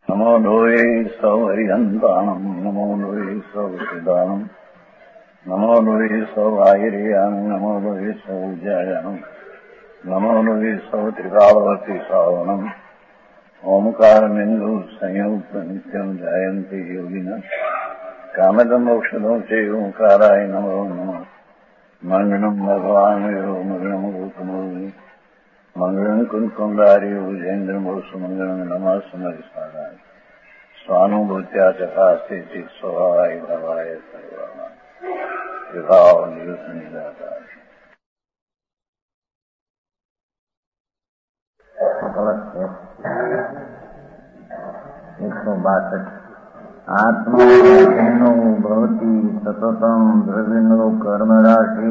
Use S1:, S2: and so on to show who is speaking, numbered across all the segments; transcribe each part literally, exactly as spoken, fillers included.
S1: નમો લોહે સૌ હરિહંતાણમ નમો લોહે સૌ સિદાનમ નમો લોહે સૌ આયર્યાન નમો લોહે સૌ જયાનમ નમો લોહે સૌ ત્રિકાળવતી શ્રાવણમ ઓમકારમિંદુ સંયુક્ત નિત્યમ જાયંતી યોગિના કામદમોક્ષદો છે ઓંકારાય નમો નમઃ મંગળમ ભગવાન મંગળમ ગૌતમોની મંગળમ કુંકુંડારી ભુજેન્દ્રમો સુમંગળમ નમઃ સમરિસ્મરાય સ્વાનુભૂત્યા ચકાસ્તે સ્વભાવાય ભવાય સર્વાના વિભાવ નિયુત નિરાકાર.
S2: એકસો બાસઠ આત્મા ભવતી સતતમ દ્રવ્યનો કર્મ રાશિ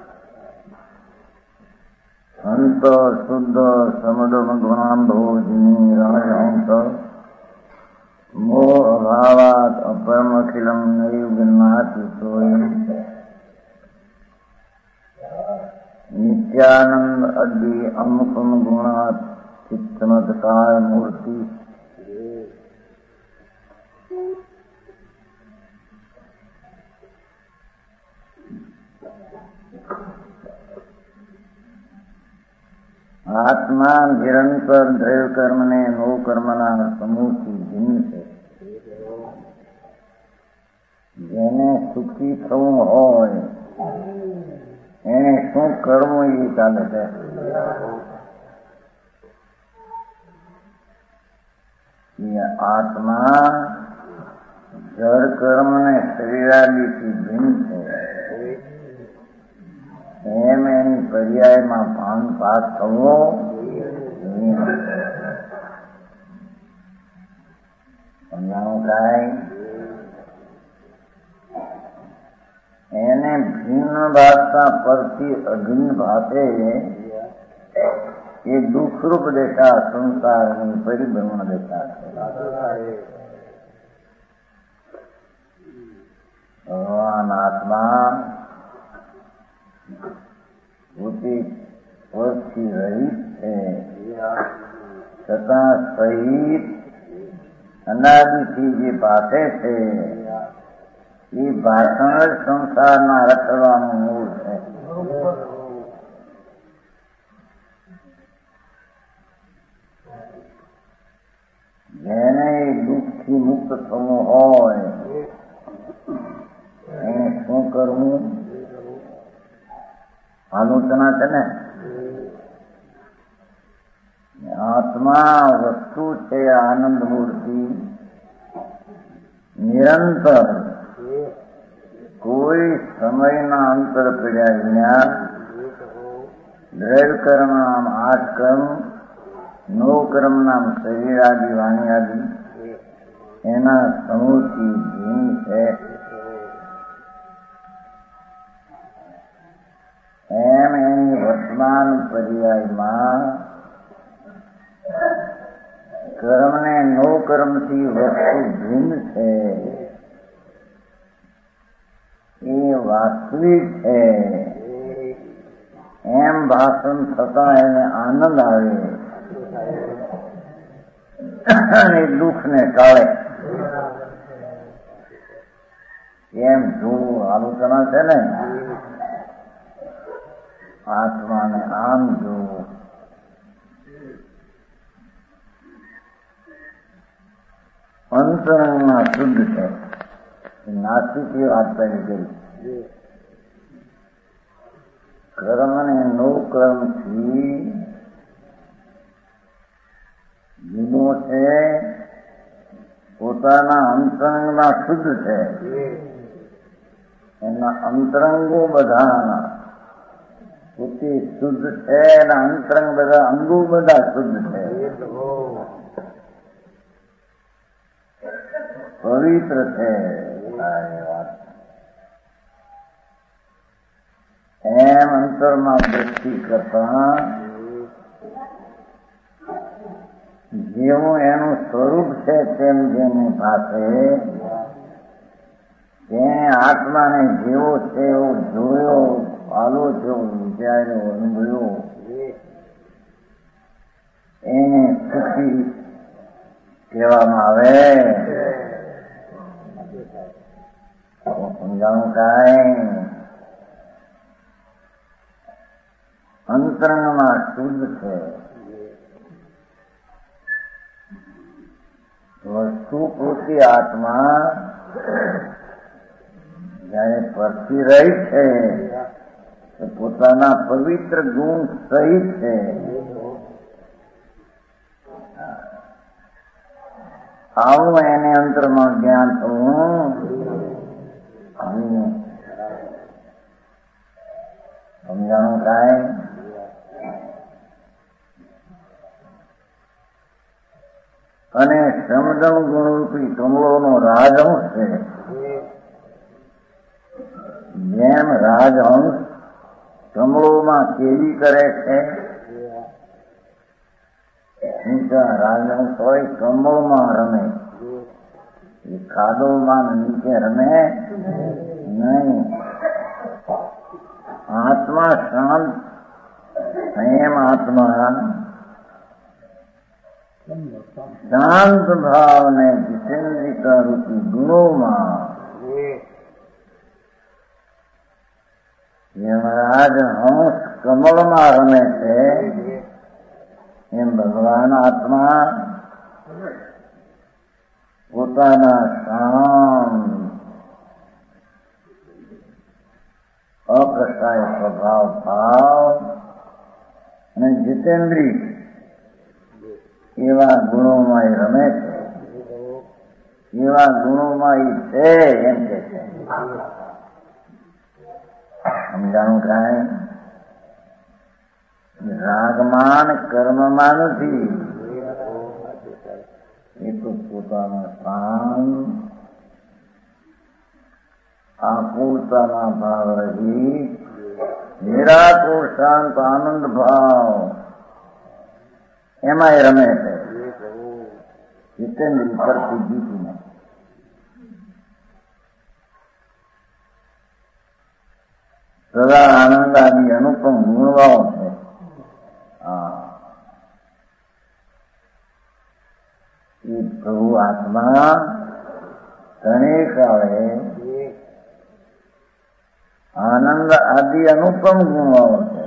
S2: અંત શુદ્ધ સમદમ ગુણાંભોજની રાજહંસ મોહ અભાવાત અપરમખિલમ નયુગનાતિ સોયમ નિત્યાનંદ અદ્વિ અમુકમ ગુણાત ચિત્તમતકાર મૂર્તિ આત્મા નિરંતર દ્રવ્ય કર્મ ને નો કર્મના સમૂહથી ભિન્ન છે. જેને સુખી થવું હોય એને શું કરવું એ ચાલે છે. એ આત્મા જળ કર્મ ને શરીરાદિથી ભિન્ન છે. એમ એની પર્યાયમાં ભાન પાસ થવો સમજાણું કાંઈ. એને ભિન્ન ભાષા પરથી અભિન્ન ભાષે એ દુઃખરૂપ દેખા સંસારની પરિભ્રમણ દેખા છે. ભગવાન આત્મા ભૂતિ સ્વથી રહિત છે, છતાં સહિત અનાદિથી જે ભાષે છે એ ભાષણ જ સંસારના રખડવાનું મૂળ છે. જેને દુઃખથી મુક્ત થવું હોય એને શું કરવું? આલોચના છે ને. આત્મા વસ્તુ છે આનંદ મૂર્તિ, નિરંતર કોઈ સમયના અંતર પડ્યા વિના દ્રવ્ય કર્મ નામ આઠ કર્મ, નો કર્મ નામ શરીર આદિ વાણી આદિ એના સમૂહથી ભિન્ન છે. એમ એની વર્તમાન પર્યાયમાં કર્મ ને નો કર્મથી વસ્તુ ભિન્ન છે એ વાસ્તવિક છે. એમ ભાષણ થતા એને આનંદ આવે અને દુઃખ ને ટાળે. એમ જોવું આલોચના છે ને. આત્માને આમ જોવું. અંતરંગમાં શુદ્ધ છે. નાસ્તિકીય વાત પહેલી કરી. કર્મ ને નો કર્મથી જુદો છે, પોતાના અંતરંગમાં શુદ્ધ છે. એના અંતરંગો બધાના પોતે શુદ્ધ છે, એના અંતરંગ બધા અંગો બધા શુદ્ધ છે, પવિત્ર છે. એમ અંતરમાં દ્રષ્ટિ કરતા જેવું એનું સ્વરૂપ છે તેમ જેની પાસે તેને આત્માને જેવો છે એવો જોયો, આલોચ્યો, વિચાર્યો, અનુભવ્યો એને સુખી કહેવામાં આવે હું સમજાવું કાંઈ અંતરંગમાં શુદ્ધ છે વસ્તુ પૂરતી આત્મા જયારે પરથી રહી છે તો પોતાના પવિત્ર ગુણ સહિત છે આવું એને અંતરમાં જ્ઞાન થવું સમજાણું કાંઈ અને સમજણ ગુણરૂપી કમળોનો રાજહંસ છે જેમ રાજહંસ કમળોમાં કેરી કરે છે રાજહંસ હોય કમળમાં રમે એ કાદવમાં નીચે રમે નહીં આત્મા શાંત સંયમ આત્મા શાંત ભાવ ને જીતેન્દ્રિકા રૂપી ગુણોમાં જેમ રાજહંસ કમળમાં રમે છે એમ ભગવાન આત્મા પોતાના શાંત અકસાય સ્વભાવ ભાવ અને જીતેન્દ્રિય એવા ગુણોમાં એ રમે છે એવા ગુણોમાં એ છે એમ કે છે સમજાણું કાંઈ રાગમાન કર્મમાં નથી એ તો પોતાના શાંત આકુળતાના ભાવ રહી નિરાકુળ શાંત આનંદ ભાવ એમાં એ રમે છે જીતેન્દ્રિય પરથી જીતીને સદા આનંદ આદિ અનુપમ ગુણવાઓ છે એ પ્રભુ આત્મા ઘણી કાળે આનંદ આદિ અનુપમ ગુણવાઓ છે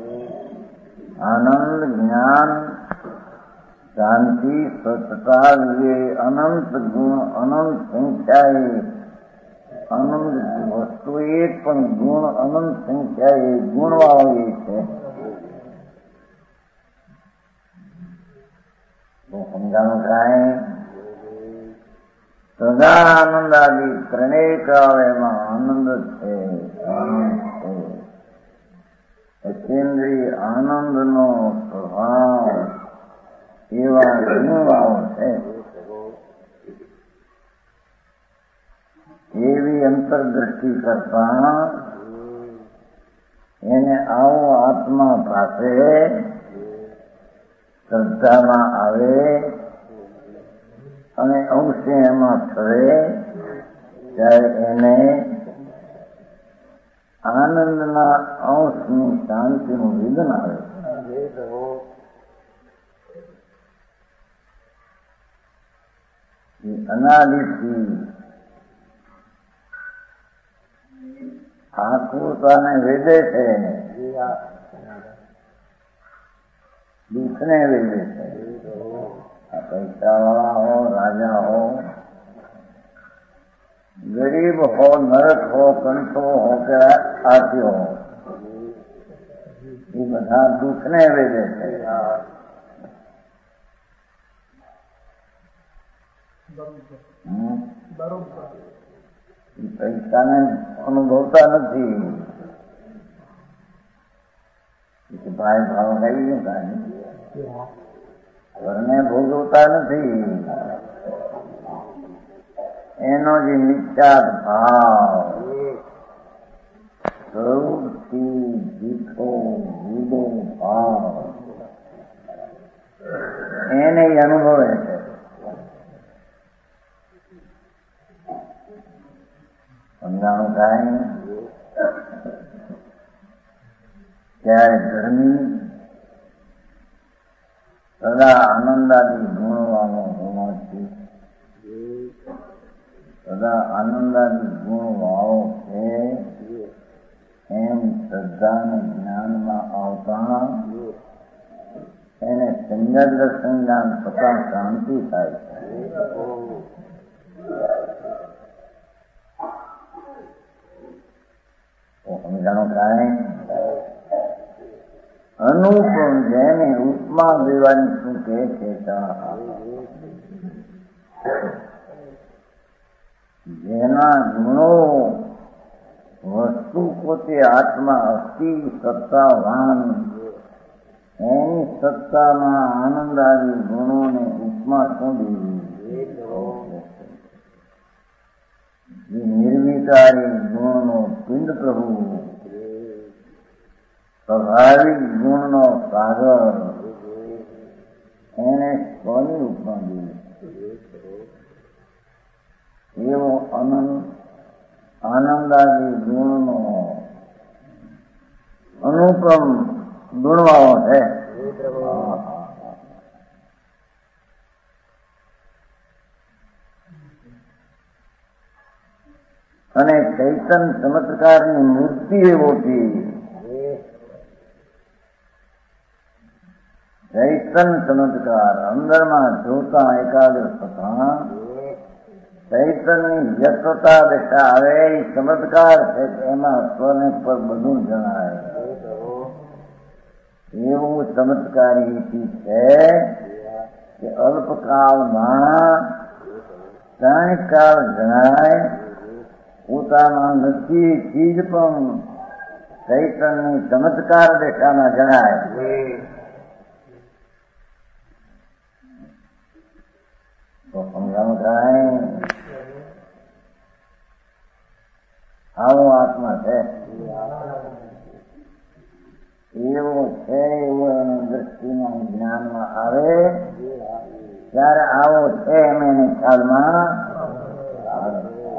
S2: આનંદ જ્ઞાન શાંતિ સ્વચ્છતા એ અનંત ગુણ અનંત સંખ્યાએ અનંત વસ્તુ એક પણ ગુણ અનંત સંખ્યાએ ગુણવાળો એ છે સમજાણું કાંઈ સદા આનંદ આદિ ત્રણેય કાળેમાં આનંદ છે આનંદ છે કેન્દ્રીય આનંદનો સ્વભાવ એવા ગુણવાળો છે એવી અંતરદ્રષ્ટિ કરતા એને આવો આત્મા પાસે શ્રદ્ધામાં આવે અને અંશે એમાં થવે ત્યારે એને આનંદના અંશની શાંતિનું વિઘન આવે એ અનાદિથી આકૃતાને વેદે છે દુઃખને વેદે છે આ પૈસા વાળા હો રાજા હો ગરીબ હો નરક હો કંઠો હો કે આથી હો એ બધા દુઃખને વેદે છે પૈસાને અનુભવતા નથી ભાઈ ભાવ કઈ ઘરને ભોગવતા નથી એનો જે નિશ્ચાત ભાવ સૌથી જીઠો જુદો ભાવ એને અનુભવે છે સમજાણું કાંઈ ત્યારે ગરમી સદા સદા આનંદાદી ગુણવાળો હોવાથી સદા આનંદાદી ગુણવાળો છે એમ શ્રદ્ધાને જ્ઞાનમાં આવતા એને સંજ્ઞા દર્શન જ્ઞાન થતા શાંતિ થાય છે. સમજાણો કાંઈ અનુપમ જેને ઉપમા દેવાની શું કહે છે જેના ગુણો વસ્તુ પોતે આત્મા અતિ સત્તાવાન એની સત્તામાં આનંદાદી ગુણોને ઉપમા શું દેવી? નિર્વિકારી ગુણનો પિંડ પ્રભુ, સ્વાભાવિક ગુણનો સાગર, એને કોની ઉપમા દેવી? એવો અનંત આનંદાદી ગુણનો અનુપમ ગુણવાળો છે. અને ચૈતન ચમત્કારની મૂર્તિ એવો છે. ચૈતન ચમત્કાર અંદરમાં જોતા એકાગ્ર થતા ચૈતનની વ્યસ્તતા દેખા આવે એ ચમત્કાર છે. એમાં સ્વને પર બધું જણાય એવું ચમત્કારી છે કે અલ્પકાળમાં ત્રણ કાળ જણાય પોતાના નથી ચીજ પણ ચૈતનની ચમત્કાર દેખામાં જણાય. તો સમજાવું કાંઈ આવો આત્મા છે એવો છે એવો એની દ્રષ્ટિમાં જ્ઞાનમાં આવે ત્યારે આવો છે એમ એની ખ્યાલમાં આવે.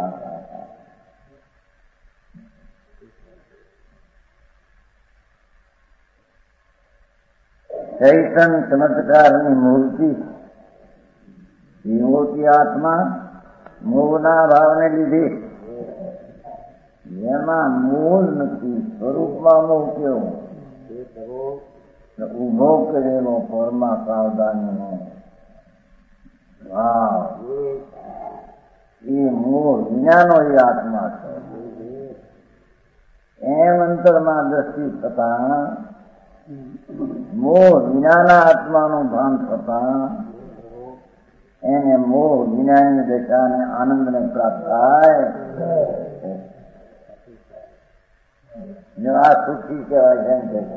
S2: ચૈતન ચમત્કારની મૂર્તિ વિમૂર્તિ આત્મા મોહના ભાવને લીધે જેમાં મૂળ નથી સ્વરૂપમાં મોહ કેવો ઉભો કરેલો પરમા સાવધાનીનો ભાવ એ મોહ વિનાનો એ આત્મા છે. એમ અંતરમાં દ્રષ્ટિ થતા મોહ વિનાના આત્માનું ભાન થતા એને મોહ વિનાની દશાને આનંદને પ્રાપ્ત થાય. જો આ સુખી કહેવાય છે એમ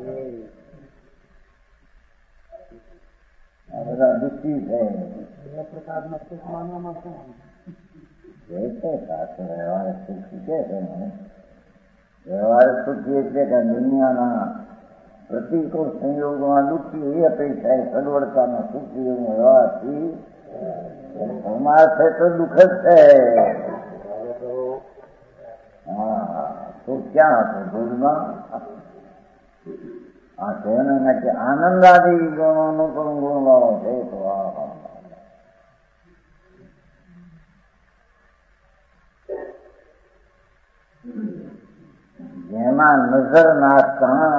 S2: કે આ બધા દુઃખી છે. પ્રકારના સુખ માનવામાં શું વ્યવહાર સુખી કે છે વ્યવહાર સુખી એટલે કે દુનિયાના પ્રતિકૂળ સંયોગમાં દુઃખી એ અપેક્ષા એ સગવડતાના સુખી એવો વ્યવહારથી સમાજ છે તો દુઃખ જ છે. હા તો ક્યાં હતો ભૂલમાં આ છે ને કે આનંદાદી ગુણોનો પણ ગુણવાળો છે. તો આ જેમાં નજર નાખતા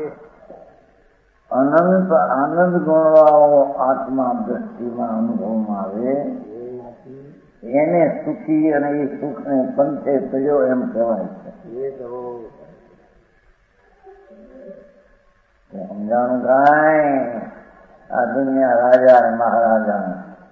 S2: અનંત આનંદ ગુણવાળો આત્મા દ્રષ્ટિમાં અનુભવમાં આવે એને સુખી અને એ સુખને પંચે થયો એમ કહેવાય છે. સમજાણું કાંઈ આ દુનિયા રાજા અને મહારાજા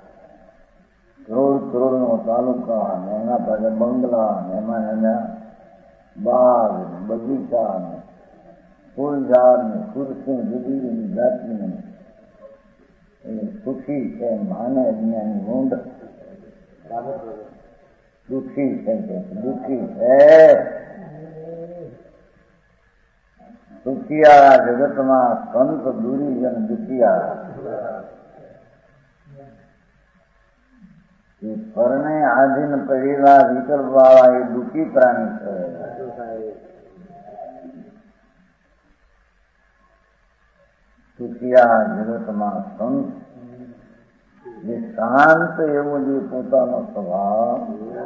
S2: કરોડ કરોડ નો તાલુકા ને એના પાસે બંગલા ને એમાં એના બાગ બગીચા ને ફૂલ ઝાડ ને ખુરશી જુદી જુદી જાતની એ સુખી છે માને જ્ઞાની મૂંડ દુઃખી છે દુઃખી છે. દુખિયા જગતમાં સંત દૂરી જન દુખિયા એ પરને આધીન પડેલા વિકલ્પ વાળા એ દુઃખી પ્રાણી છે. સુખિયા જગતમાં સંત, જે શાંત એવો જે પોતાનો સ્વભાવ,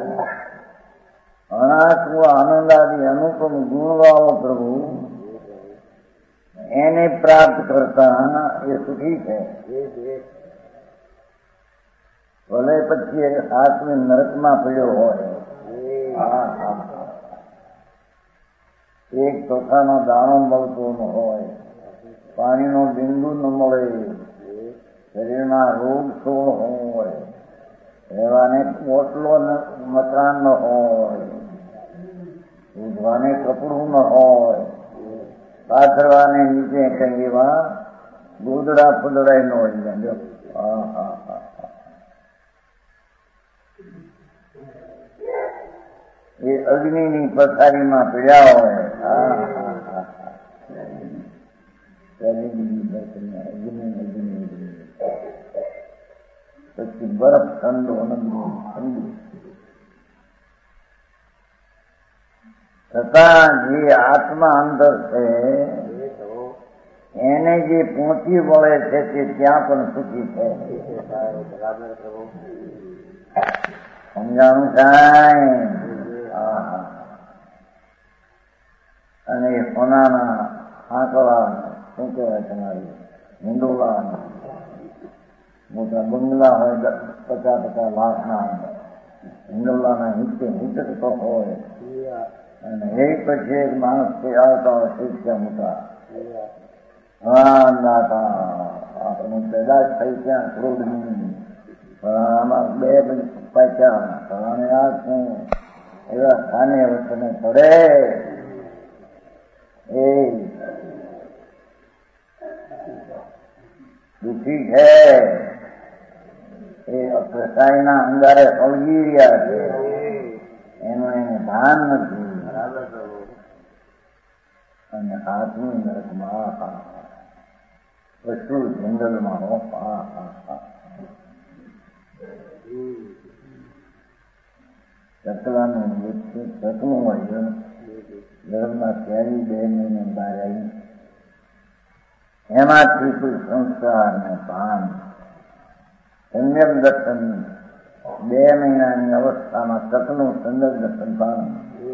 S2: અનાત્મ આનંદાદી અનુપમ ગુણવાળો પ્રભુ, એને પ્રાપ્ત કરતા એ સુખી છે. ભલે પછી એ આત્મી નરકમાં પડ્યો હોય, એક ચોખાનો દાણો મળતો ન હોય, પાણીનો બિંદુ ન મળે, શરીરના રોગ શોળ હોય, રહેવાને ઓટલો મકાન ન હોય, ઉઠવાને કપડું ન હોય, પાથરવાને નીચે કઈ એવા ગોદડા ફૂદડા ન હોય. હા હા હા એ અગ્નિની પથારીમાં પીડ્યા હોય, પછી બરફ ઠંડો ઠંડુ છતાં જે આત્મા અંદર છે એને જે પહોંચી વળે છે તે ત્યાં પણ સુખી છે. સમજાણું કાંઈ? અને સોનાના આંકડા શું કહેવાય તમારી હિંડોળા, મોટા બંગલા હોય પચાસ પચાસ લાખના, હિંડોળાના હિંચે હિંચકતો હોય, અને એક પછી એક માણસ આવતા હોય શીખ્યા મોટા. હા નાતા આપણે પેદાશ થઈ ત્યાં ક્રોધની, પણ આમાં બે પાચ્યા અને આ શું એવા સ્થાને વચ્ચે પડે એ દુઃખી છે. એ અકસાઈના અંગારે સળગી રહ્યા છે, એનું એને ભાન નથી. અને હાથની નરકમાં પશુ જંગલમાં હો ચકલાનું મૃત્યુ ચકલું હોય, ગર્ભમાં ત્યારે બે મહિને બહાર આવી, એમાંથી કોઈ સંસ્કાર ને ભાન સંયમ દર્શન બે મહિનાની અવસ્થામાં ચકલું સંયમ દર્શન પાન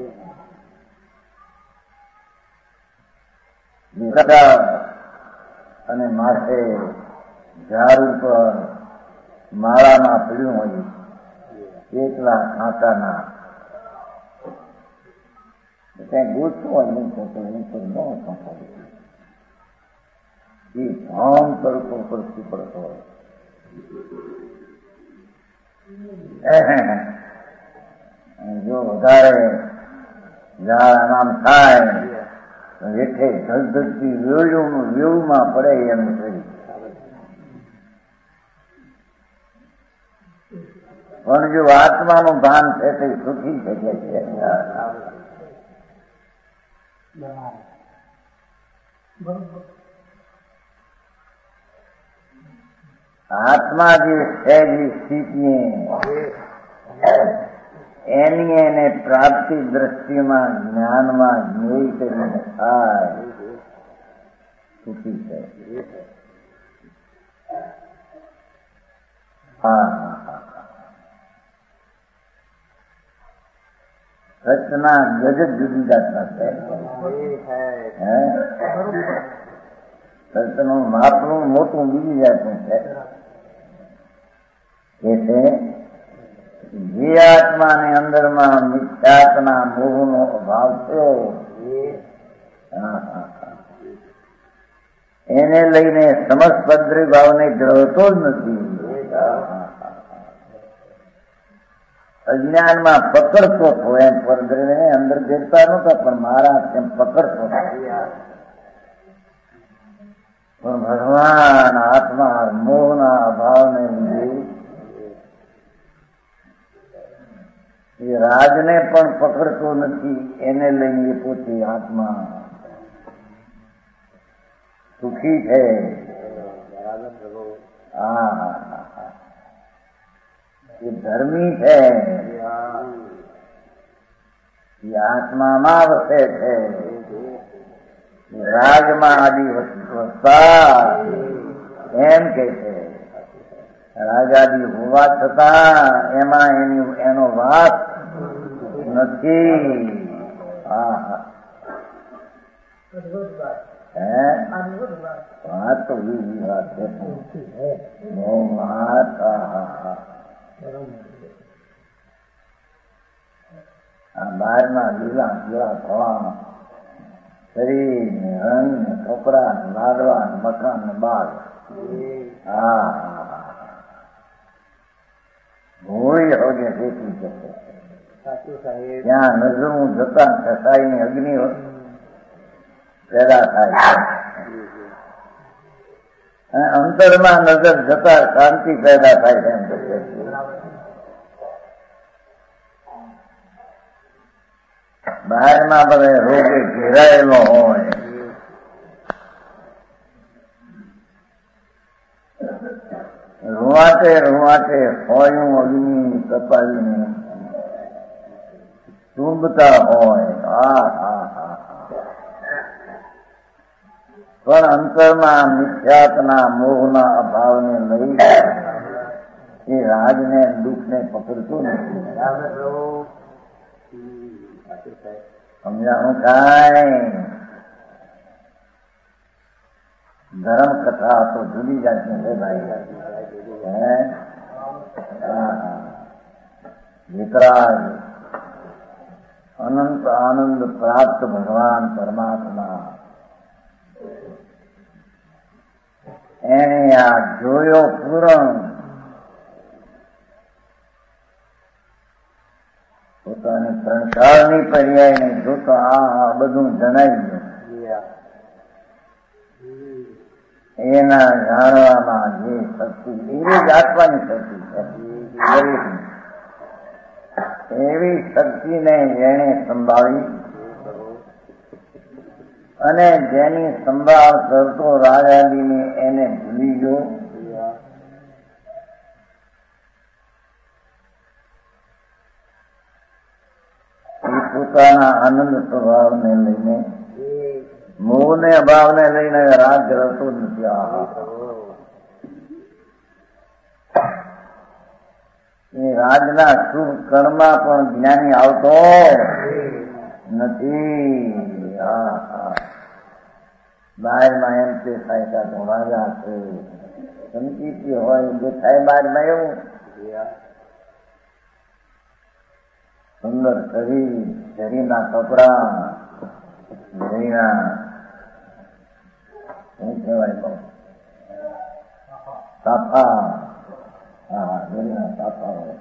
S2: અને માથે ઝાડ ઉપર માળામાં પીડ્યું હોય, એકલા કાંટાના ત્યાં ગોઠવું હોય ઉપર ન સંભાળે, એ ભામ તડકો પરથી પડતો હોય. જો વધારે ઝાડ આમ થાય હેઠે ધગધગતી વેળું વેળુમાં પડે એમ કરી, પણ જો આત્માનું ભાન છે તે સુખી શકે છે. આત્મા જે છે જે સ્થિતિ એની એને પ્રાપ્તિ દ્રષ્ટિમાં જ્ઞાનમાં જ્ઞેય કરીને થાય સુખી છે. હા સચના જગત જુદી જાતના છે. સચનું માપનું મોટું બીજી જાતનું છે. એ છે જે આત્માની અંદરમાં મિથ્યાત્મના મોહનો અભાવ છે, એને લઈને સમસ્પદ્રી ભાવને ગ્રહતો જ નથી. અજ્ઞાનમાં પકડતો હોય એમ પરદ્રને અંદર ઘેરતા નહોતા, પણ મારા તેમ પકડતો. પણ ભગવાન આત્મા મોહના અભાવને લીધે એ રાજને પણ પકડતો નથી, એને લઈને પોતે આત્મા સુખી છે. હા એ ધર્મી છે, એ આત્મામાં વસે છે. રાજમાં આદિ વસતા એમ કે છે. રાજાદી હોવા છતાં એમાં એની એનો વાત નથી. હા હા હે વાત તો બીજી વાત છે. બહુ વાત. હા હા હા આ બહારના લીલા પીળા થવા શરીર ને રંગ ને કપડા ને લાડવા ને મકાન ને બાગ. હા ભોળી હોગે દેખી જશે. ત્યાં નજરું જતા કસાઈ ની અગ્નિ પેદા થાય અને અંતરમાં નજર જતા શાંતિ પેદા થાય છે. એમ કહે છે બહારમાં બધે રોગે ઘેરાયેલો હોય, રૂવાટે રૂવાટે હોયું અગ્નિ તપાવીને ચૂંબતા હોય. હા હા હા પણ અંતરમાં મિથ્યાત્વના મોહના અભાવને લઈ એ રાજને દુઃખને પકડતું નથી. સમજાણું કાંઈ? ધર્મ કથા તો જુદી જાતની છે ભાઈ. હે વિતરાગ અનંત આનંદ પ્રાપ્ત ભગવાન પરમાત્મા એને આ જોયો પૂરણ પોતાની સંસારની પર્યાયને જોતો આ બધું જણાવી ગયું. એના જાણવામાં જે શક્તિ એવી જ આત્માની શક્તિ છે. એવી શક્તિને જેણે સંભાળી અને જેની સંભાળ કરતો રાજાદીને એને ભૂલી ગયો. એ પોતાના આનંદ સ્વભાવને લઈને મોહને અભાવને લઈને રાગ કરતો નથી. એ રાજના શુભ કર્મમાં પણ જ્ઞાની આવતો નથી. હા હા બહારમાં એમ તે થાય તો રાજા છે ધમકી હોય દેખાય બહારમાં એવું સુંદર શરીર, શરીરના કપડા, શરીરના શું કહેવાય બહુ સાફા. હા શરીરના સાફા હોય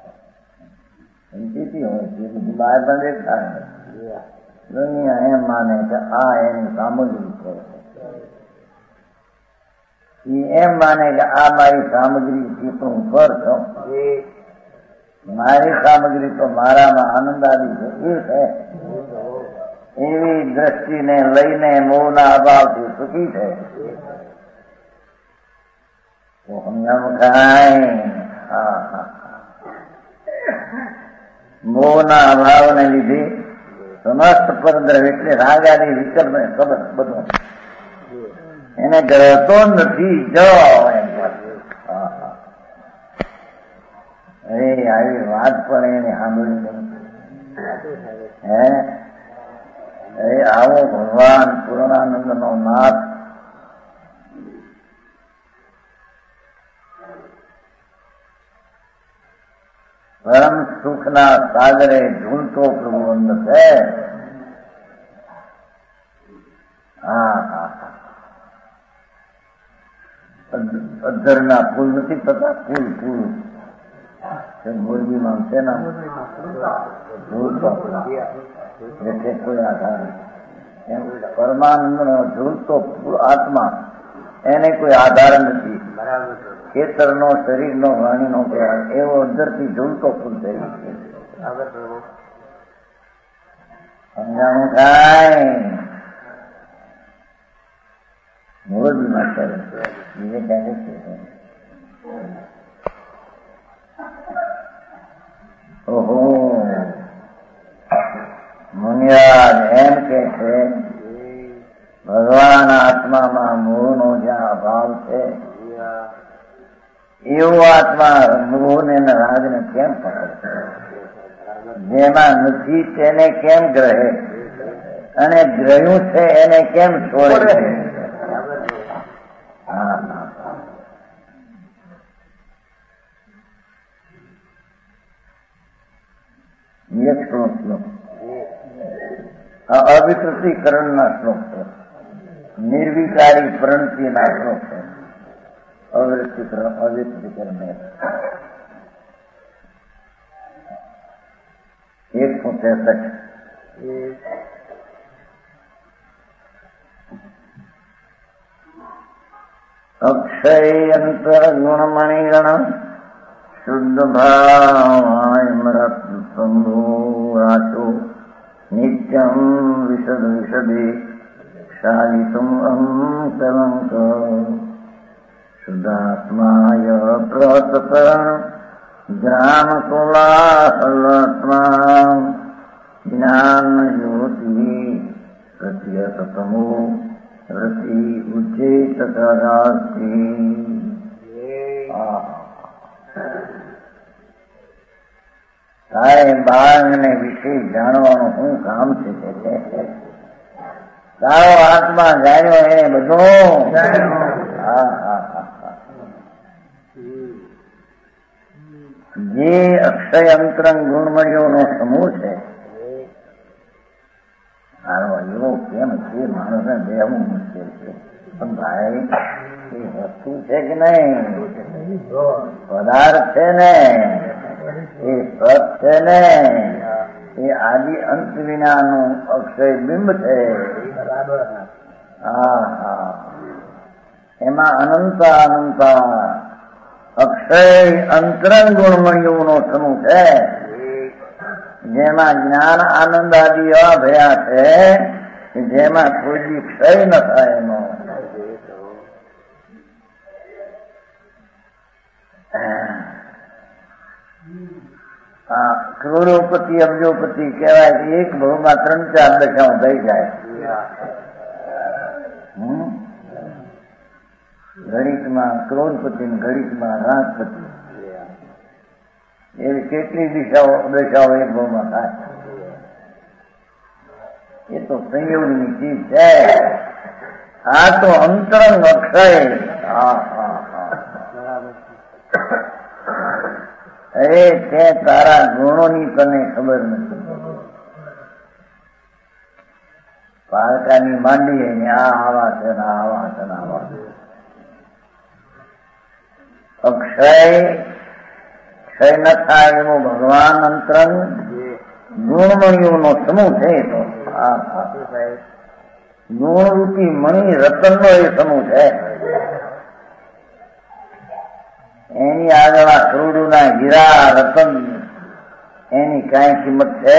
S2: ધમકી હોય તે બધું બહારમાં દેખાય. દુનિયા એમ માને કે આ એની સામગ્રી છે. એ એમ માને કે આ મારી સામગ્રી છે તો હું કરતો. મારી સામગ્રી તો મારામાં આનંદ આવી છે એ છે. એવી દ્રષ્ટિને લઈને મોહના અભાવથી સુખી છે. તો સમજાવું કાંઈ? હા હા મોહના અભાવને લીધે સમસ્ત પરદ્રવ એટલે રાગાની વિકલ્પ ખબર બધું એને ગ્રહતો નથી. જો એમ અરે આવી વાત પણ એને સાંભળી નહીં. હે અરે આવો ભગવાન પૂર્ણાનંદ નો નાથ પરમ સુખના સાગરે ઝૂલતો પ્રભુવંદ છે. હા હા અધરના ફૂલ નથી થતા ફૂલ ફૂલ મોરબીમાં છે ને ઝૂલતો એટલે કોઈ આધાર એમ પરમાનંદ નો ઝૂલતો આત્મા એને કોઈ આધાર નથી. ખેતરનો શરીરનો વાણીનો કહેવાય એવો અંદરથી ઝૂલતો ફૂલ થઈ છે. સમજાણું કાંઈ? મોરબીમાં કરે બીજે ક્યાં છે. ઓહો મુનિરાજ એમ કે છે એવો આત્મા મોહને રાગને કેમ પકડશે? જેમાં નથી તેને કેમ ગ્રહે અને ગ્રહ્યું છે એને કેમ છોડે? હા એક શ્લોક શ્લોક અવિકૃતિકરણના શ્લોક છે, નિર્વિકારી પ્રણતિના શ્લોક છે. અવિકૃતિકરણ અવિકૃતિકરણ એકસો ત્રેસઠ અક્ષય અંતર ગુણમણિગણ શુદ્ધ ભાવાયમરત સંભોરાચો નિત્યમ વિશદ વિશદે શાયિતુમ અંકલંક શુદ્ધાત્માય પ્રતપણ જ્ઞાન કોલાહલાત્મા જ્ઞાન જ્યોતિ પ્રત્યતમો રતિ ઉચેત કરાસ્તી. તારે બાળને વિશે જાણવાનું શું કામ છે? તારો આત્મા જાણ્યો એને બધું. હા હા હા હા જે અક્ષય અંતરંગ ગુણમળીઓનો સમૂહ છે, મારો એવો કેમ છે? માણસને બેહવું મુશ્કેલ છે, પણ ભાઈ એ વસ્તુ છે કે નહીં? પદાર્થ છે ને, એ સત છે ને, એ આદિ અંત વિનાનું અક્ષય બિંબ છે. હા હા એમાં અનંત અનંત અક્ષય અંતરંગ ગુણમણીઓનો સમૂહ છે, જેમાં જ્ઞાન આનંદ આદિ એવા ભયા છે જેમાં કોઈ ક્ષય ન થાય એનો. કરોડોપતિ અબજોપતિ કહેવાય કે એક ભાવમાં ત્રણ ચાર દશાઓ થઈ જાય. ગણિતમાં કરોડપતિ, ગણિતમાં રાજપતિ, એવી કેટલી દિશાઓ દશાઓ એક ભાવમાં થાય. એ તો સંયોગની ચીજ છે. આ તો અંતરંગ અક્ષય. હા હા હા અરે તે તારા ગુણોની તને ખબર નથી. પારકાની માંડી ને આ આવા છે ને આવા છે ને આવા. અક્ષય ક્ષય ન થાય એવો ભગવાન અંતરંગ ગુણમણીઓનો સમૂહ છે. તો ગુણરૂપી મણી રતનનો એ સમૂહ છે. એની આગળ આ કરોડોના હીરા રતન એની કઈ કિંમત છે?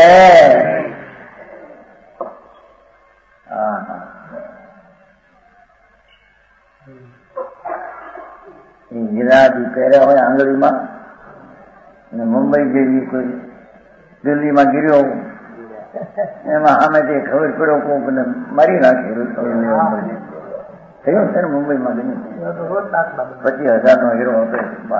S2: એ હીરા જે પહેર્યા હોય આંગળીમાં, અને મુંબઈ જેવી કોઈ દિલ્હીમાં ગીર્યો એમાં સામે જે ખબર પડ્યો કોઈને મારી નાખી થયું છે ને મુંબઈમાં ગયું પચીસ હજાર નો હીરો હતો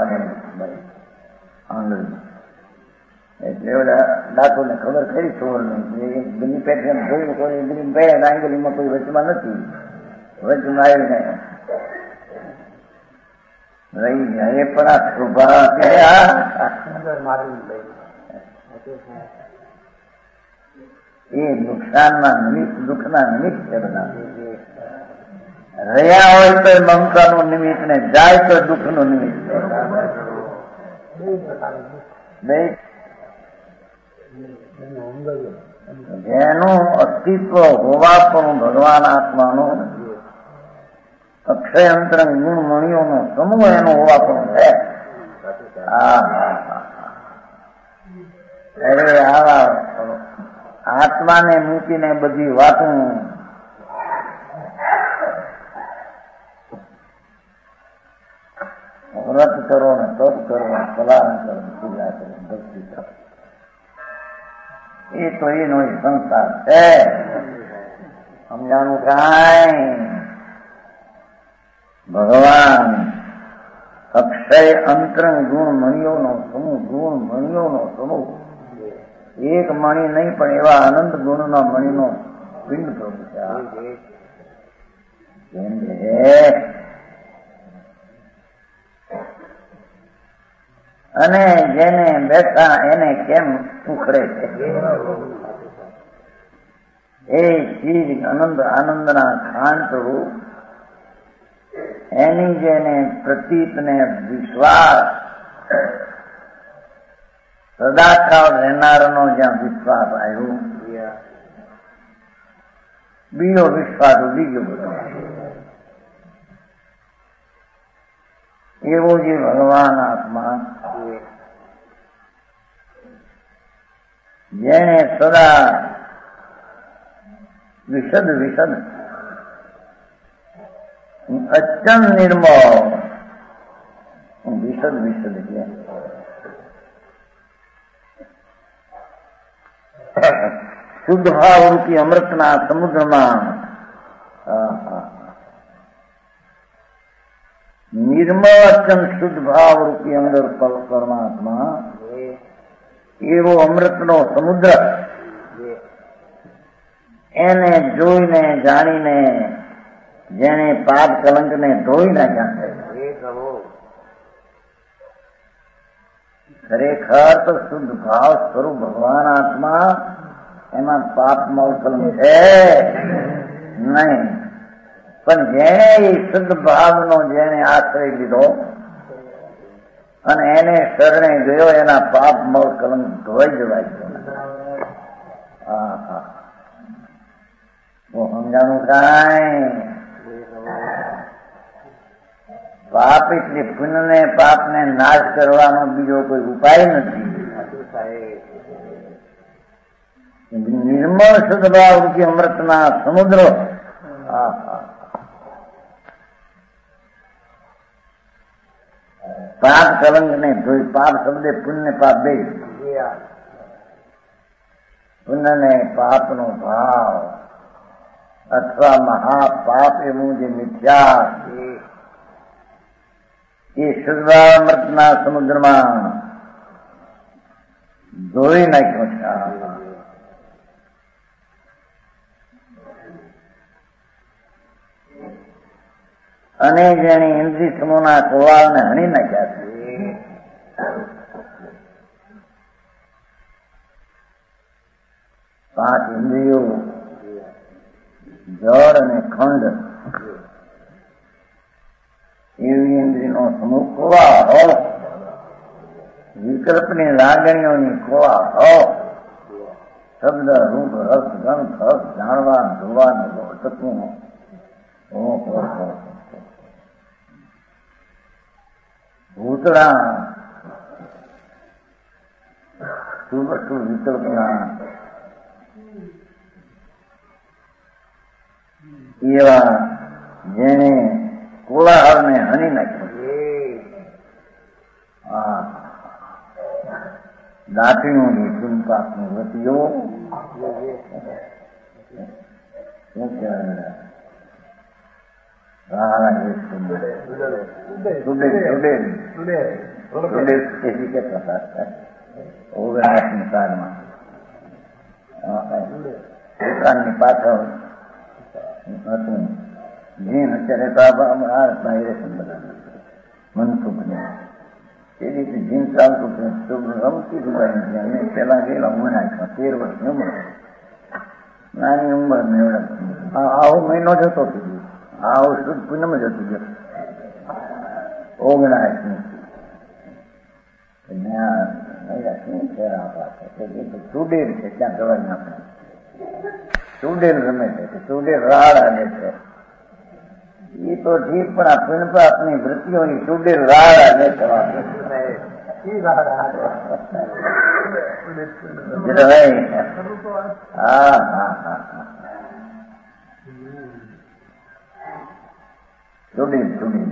S2: આંગળી. એટલે ઓલા ડાકોને ખબર કરી ચોર ની દિલ્હી પેટર્ન જોયું કોઈ દિલ્હી પહેર્યા આંગળીમાં કોઈ વચમાં નથી, વચમાં આવીને રહી ગયા. એ પણ આ શોભા એ નુકસાનના નિમિત્ત દુઃખના નિમિત્ત છે બધા. રહ્યા હોય તો મમતાનું નિમિત્ત ને જાય તો દુઃખનું નિમિત્ત. જેનું અસ્તિત્વ હોવા પણ ભગવાન આત્માનું અક્ષય અંતરંગ ગુણ મણીઓનો સમૂહ એનો હોવા પણ છે. અરે આવા આત્માને મૂકીને બધી વાતો વ્રત કરો ને તપ કરો ને કલા કરો પૂજા કરો ભક્તિ કરો, એ તો એનો સંસાર છે. સમજાણું કાંઈ? ભગવાન અક્ષય અંતરંગ ગુણ મણિઓનો સમૂહ ગુણ મણિઓનો સમૂહ એક મણી નહીં પણ એવા અનંત ગુણના મણીનો પિંડ પ્રભુ છે. અને જેને બેઠા એને કેમ ઉખડે છે એ ચીજ આનંદ આનંદના ખાંડ રૂપ એની જેને પ્રતીત ને વિશ્વાસ સદાકાળ રહેનારનો જ્યાં વિશ્વાસ આવ્યો બીજો વિશ્વાસ ઉડી ગયો બધો એવો જે ભગવાન આત્મા જેને સદા વિશદ વિશદ અચન નિર્મળ વિશદ વિશદ એટલે શુદ્ધ ભાવ રૂપી અમૃતના સમુદ્રમાં નિર્મળ અચન શુદ્ધ ભાવ રૂપી અંદર પરમાત્મા એવો અમૃતનો સમુદ્ર એને જોઈને જાણીને જેને પાપ કલંકને ધોઈ નાખ્યા ખરેખર તો શુદ્ધ ભાવ સ્વરૂપ ભગવાન આત્મા એમાં પાપ મોલ કલંક છે નહીં, પણ જેને એ શુદ્ધ ભાવનો જેને આશ્રય લીધો અને એને શરણે ગયો એના પાપ મોલ કલંક ધોઈ જવાય છે. હા હા સમજાણું કાંઈ પાપ એટલે પુણ્ય ને પાપ ને નાશ કરવાનો બીજો કોઈ ઉપાય નથી. નિર્મળ શુદ્ધ ભાવ રૂપી અમૃતના સમુદ્રો પાપ કલંક ને ધોઈ પાપ શબ્દે પુણ્ય પાપ બે પુણ્ય ને પાપ નો ભાવ અથવા મહાપાપ એવું જે મિથ્યા એ શુદ્ધામૃતના સમુદ્રમાં ધોઈ નાખ્યો છે. અને જેને ઇન્દ્રિય સમૂહના કુવાળને હણી નાખ્યા છે. પાંચ ઇન્દ્રિયો જળ અને ખંડ એવી ઇન્દ્રિયનો સમૂહ કુવાળો વિકલ્પની લાગણીઓની કુવાળો શબ્દ રૂપ રસ ગંધ રસ જાણવા જોવા અટકવું ભૂતળા સુવસ્તુ વિકલ્પના એવા જેને કોલાહલને હણી નાખ્યો દાંતીઓની ચિંતાની વતીઓ ઓગણસી સાલમાં દુકાનની પાછળ હતું જીન અત્યારે તો આ ડાયરેક્શન બધા મનસુખ ને એ રીતે જીન ચાલતું રમતી દુકાની અમે પેલા ગયેલા ઉમરા તેર વર્ષની ઉંમર નાની ઉંમર ને એવડા આવો મહિનો જતો થઈ આવો શુદ્ધ પૂનમ જતું ગયો ઓગણાસી શું છે સુડેલ છે ત્યાં જવાય આપણે સુડેલ રમે છે સુડેલ રાડા લે છે એ તો ઠીક પણ આ પુણ્યપાપની વૃત્તિઓની સુડેલ રાડા લે છે. હા હા હા સુડેલ સુડેલ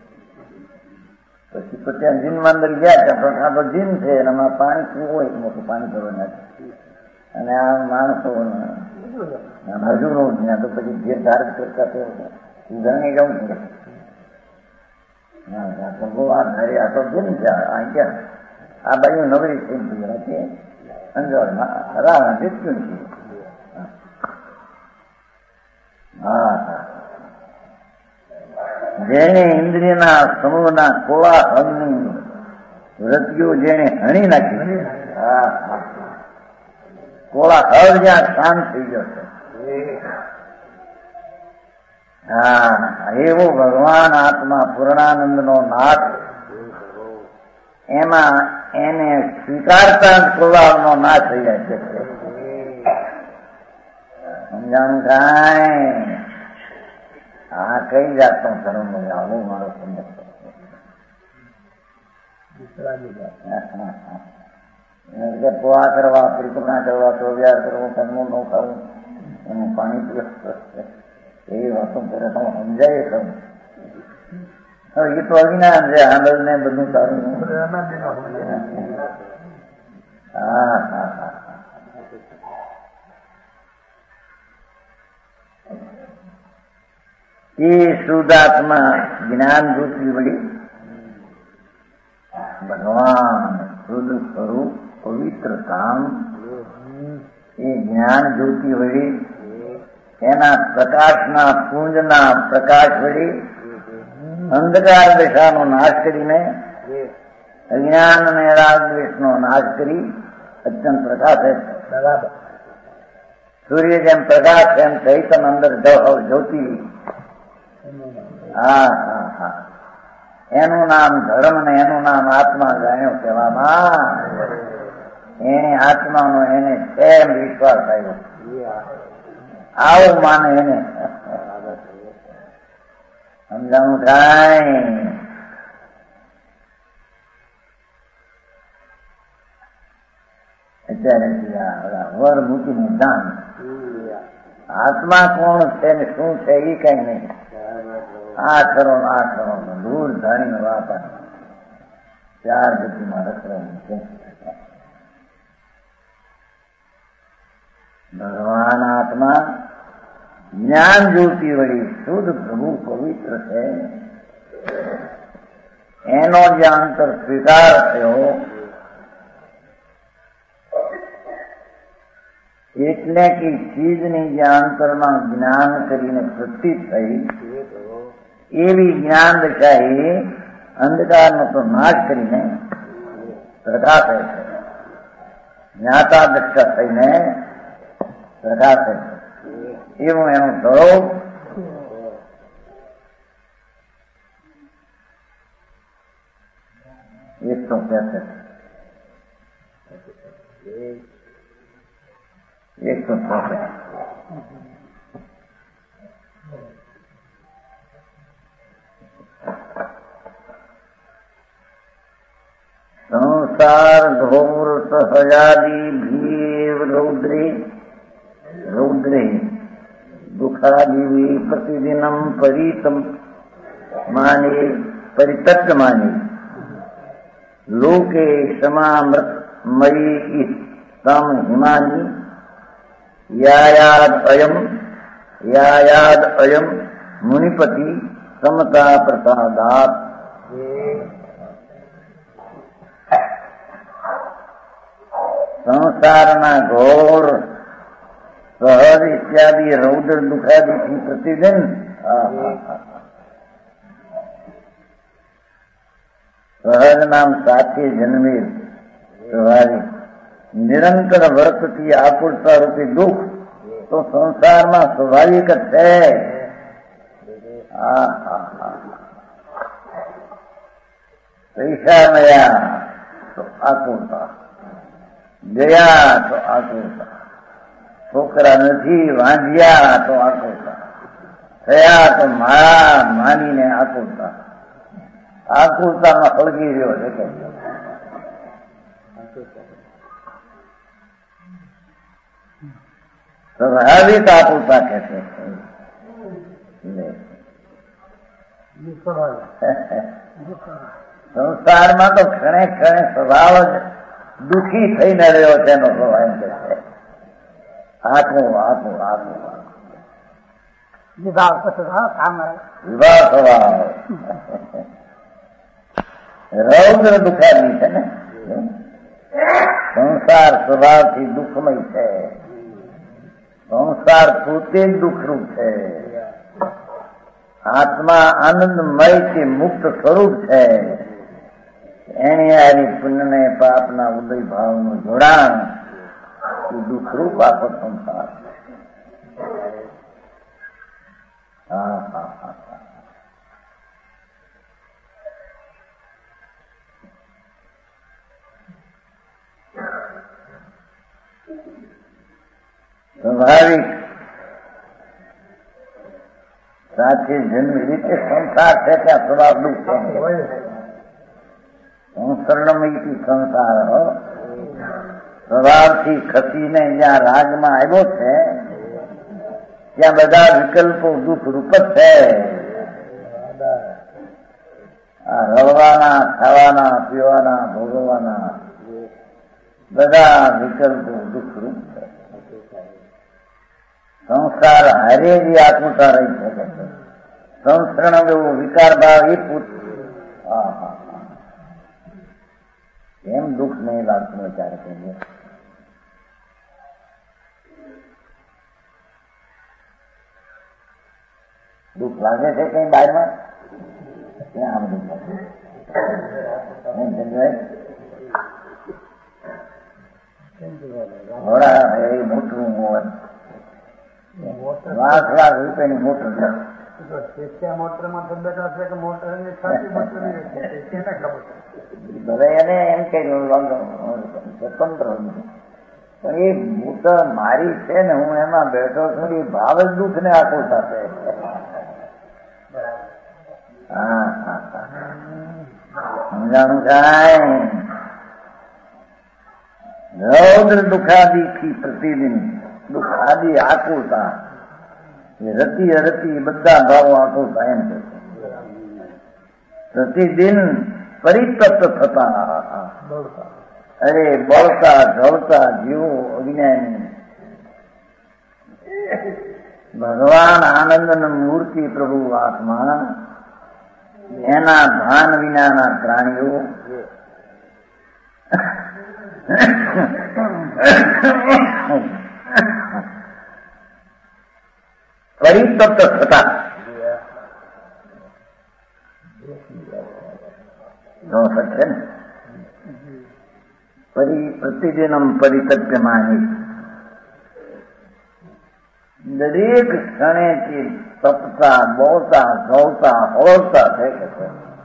S2: પછી તો ત્યાં જીનમાં અંદર ગયા છે પણ આ તો જીન છે અને આમાં પાણી પીવું હોય મોટું પાણી ભરવા નથી અને આ માણસો મજૂરો ત્યાં તો પછી જે ધાર્મિક કરતા તો ગણી જવું ભગવાન હરે આ તો કેમ છે આ ક્યાં આ બાજુ નવરી થઈ હતી અંજોરમાં રાવણ જીત્યું છે. હા હા જેને ઇન્દ્રિયના સમૂહના કોલાહલની વૃત્તિઓ જેને હણી નાખી, હા હા કોલાહલ જ્યાં શાંત થઈ ગયો છે. હા એવો ભગવાન આત્મા પૂર્ણાનંદ નો નાથ, એમાં એને સ્વીકારતા જ કોલાહલ નો નાશ થઈ જાય છે. સમજાણું કાંઈ? આ કઈ જાતનો ધર્મ આવું મારો સમજ પોવા કરવા, પરિક્રમા કરવા, ચોવ્યાર કરવો, કર્મો ન ખાવું, એનું પાણી પીવું, એવી વાતો કરે તો સમજાય ખરું. હવે એ તો અજ્ઞાન છે. આનંદ ને બધું સારું. હા હા હા એ શુદ્ધાત્મા જ્ઞાન જ્યોતિ વળી ભગવાન શુદ્ધ સ્વરૂપ પવિત્ર ધામ, એ જ્ઞાન જ્યોતિ વળી એના પ્રકાશના પુંજના પ્રકાશ વળી અંધકાર દશાનો નાશ કરીને, અજ્ઞાન અને રાગદ્વેષનો નાશ કરી અત્યંત પ્રકાશ છે. સૂર્ય જેમ પ્રકાશ એમ ચૈતન અંદર જ્યોતિ. હા હા હા એનું નામ ધર્મ ને એનું નામ આત્મા જાણ્યો કહેવામાં. એને આત્માનો એને કેમ વિશ્વાસ આવ્યો, આવું માને એને. સમજાણું કાંઈ? અત્યારે વર મૂકીને દાન. આત્મા કોણ છે ને શું છે એ કઈ નહીં. આ કરો આ કરો દૂર ધારીને વાપર ચાર ગતિમાં રખડવું છે. ભગવાન આત્મા જ્ઞાન જ્યોતિ વળી શુદ્ધ પ્રભુ પવિત્ર છે. એનો જે અંતર સ્વીકાર થયો એટલે કે ચીજની જે અંતરમાં જ્ઞાન કરીને વૃત્તિ થઈ, એવી જ્ઞાન દશા એ અંધકારનો તો નાશ કરીને પ્રકાશે છે. જ્ઞાતા દશા થઈને પ્રકાશે છે. એવું એનું સ્વરૂપ એકસો પેસઠ એકસો ચોસઠ સંસાર ઘોર સહજાદી ભીવ રૌદ્રે રૌદ્રે દુઃખાદિ પ્રતિદિનમ પરિતમ માને પરિતત્માની લોકે ક્ષમામૃતમયી તમ હિમાની યાયાદ અયમ યાયાદ અયમ મુનિપતિ સમતા પ્રસાદાત. સંસારના ઘોર સહજ ઇત્યાદિ રૌદ્ર દુઃખાદિથી પ્રતિદિન સહજ નામ સાથે જન્મેલ સ્વાભાવિક નિરંતર વર્તથી આકુળતા રૂપી દુઃખ તો સંસારમાં સ્વાભાવિક જ છે. પૈસા મળ્યા તો આકુળતા, ગયા તો આકુળતા, છોકરા નથી વાંધ્યા તો આકુળતા, થયા તો મારા માનીને આકુળતા. આકુળતામાં સળગી રહ્યો છે. સ્વાભાવિક આકુળતા કે છે. સંસારમાં તો ક્ષણે ક્ષણે સ્વભાવ જ દુઃખી થઈને રહ્યો છે એનો સ્વભાવ એમ કે છે. આખું આખું આખું વિભાવ સ્વભાવ રૌદ્ર દુખાદી છે ને. સંસાર સ્વભાવથી દુઃખમય છે. સંસાર પોતે જ દુઃખરૂપ છે. આત્મા આનંદમય કે મુક્ત સ્વરૂપ છે. એની આરી પુણ્ય ને પાપના ઉદય ભાવનું જોડાણ એ દુઃખરૂપ આખો સંસાર. હા હા હા સ્વાભાવિક સાચી જન્મ રીતે સંસાર છે ત્યાં સ્વભાવ દુઃખ છે. સંસર્ણમયથી સંસાર હો સ્વભાવથી ખસીને જ્યાં રાગમાં આવ્યો છે ત્યાં બધા વિકલ્પો દુઃખ રૂપ જ છે. આ રળવાના, ખાવાના, પીવાના, ભોગવવાના બધા વિકલ્પો દુઃખ રૂપ છે. સંસાર હારે જ આત્મતા રહી શકે છે. સંસર્ણ એવો વિકાર ભાવ એ પૂછ એમ દુઃખ નહીં લાગતું વિચાર કરીએ. દુઃખ લાગે છે કઈ બહારમાં ત્યાં આમ દુઃખ લાગે ઘોડા એ મોટું લાખ લાખ રૂપિયાની મોટર મોટર માં તો બેઠા છે કે મોટર ની છાતી મોટર એને એમ કે સ્વતંત્ર પણ એ મોટર મારી છે ને હું એમાં બેઠો છું એ ભાવ જ દુઃખ ને આખું સાથે. હા હા સમજાણું કાંઈ રૌદ્ર દુઃખાદિથી પ્રતિદિન દુઃખાદી આકુલતા રતી રતી બધા ભાવો આકુલતા એમ કે પ્રતિદિન પરિતપ્ત થતા અરે બળતા ઢળતા જીવો અજ્ઞાની ભગવાન આનંદ મૂર્તિ પ્રભુ આત્મા એના ભાન વિનાના પ્રાણીઓ પરિતપ્ત થતા છે ને પરી પ્રતિદિનમ પરિતપ્ય માની દરેક ક્ષણેથી તપતા બોલતા ધોતા હોળતા થઈ શકે.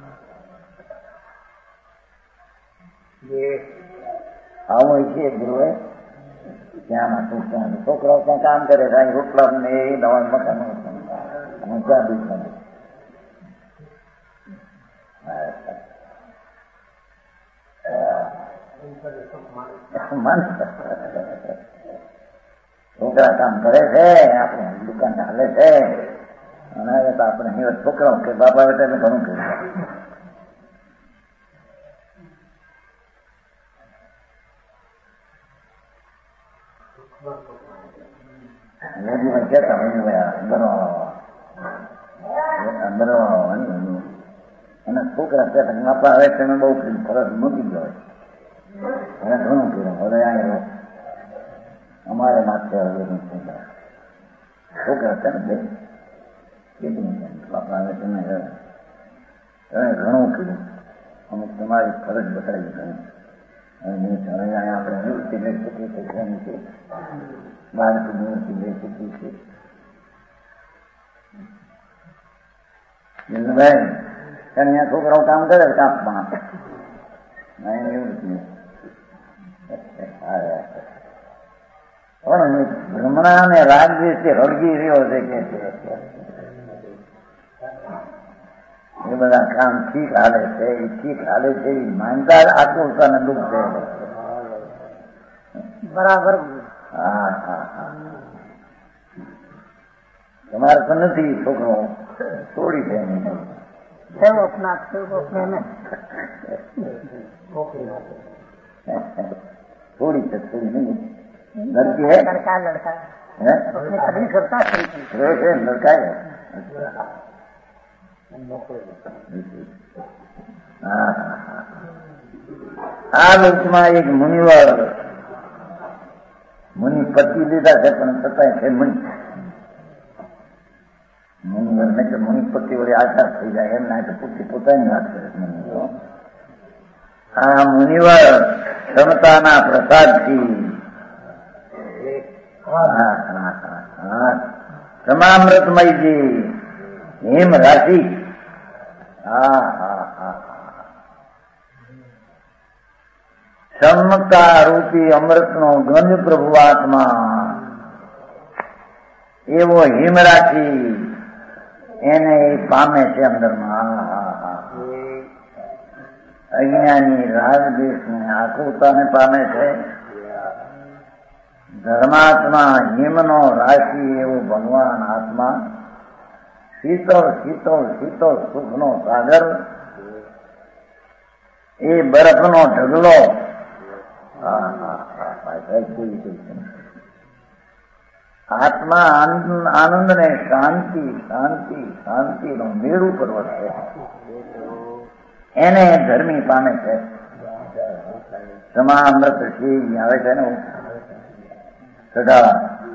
S2: આવું છે ગુરુએ ત્યાંના છોકરા છોકરાઓ ત્યાં કામ કરે છે રોટલા ને એ દવા મકાન ત્યાં દુઃખ છોકરા કામ કરે છે આપણે દુકાન ચાલે છે અને આપણે છોકરાઓ કે બાપા બેટા ઘણું કર્યું. કેતા એના છોકરા કહેતા બાપા હવે તમે બહુ ફરજ મૂકી ગયો હવે ઘણું કર્યું હવે આ અમારે માથે હવે છોકરા છે ને કીધું બાપા હવે તમે તમે ઘણું કર્યું અમુક તમારી ફરજ બતાવી ઘણી હવે આપણે નિવૃત્તિ લઈ શકીએ છીએ ઘણી છે બાળક નિવૃત્તિ લઈ શકીએ છીએ. અહીંયા છોકરાઓ કામ કરે કાપમાં નિવૃત્તિ પણ ભ્રમણા ને રાગદ્વેષ હળગી રહ્યો છે કે એ બધા કામ ઠીક હાલે છે એ ઠીક હાલે છે એ માનતા આકુલતા ને દુઃખ છે બરાબર. હા હા હા તમારે તો નથી છોકરો થોડી છે થોડી છે થોડી નહીં लड़की है लड़का लड़का है उसने कभी करता है लड़का है આ લોકમાં એક મુનિવર મુનિ પતિ લીધા છે પણ છતાંય છે મુનિ મુનિવર ને કે મુનિપતિ વળી આશા થઈ જાય એમ ના કે પૂછી પોતાની વાત કરે મુનિવર. આ મુનિવર ક્ષમતાના પ્રસાદથી સમામૃતમયજી હિમ રાશિ હા હા હા ક્ષમતા રૂપી અમૃતનો ગંજ પ્રભુ આત્મા એવો હિમ રાશિ એને એ પામે છે અંદરમાં. અજ્ઞાની રાગદેશને આકુતાને પામે છે. ધર્માત્મા હિમનો રાશિ એવો ભગવાન આત્મા શીતળ શીતળ શીતળ સુખનો સાગર એ બરફનો ઢગલો આત્મા આનંદ ને શાંતિ શાંતિ શાંતિ નો મેળું પર્વત છે. એને ધર્મી પામે છે. સમામૃત સિંહ આવે છે ને સદા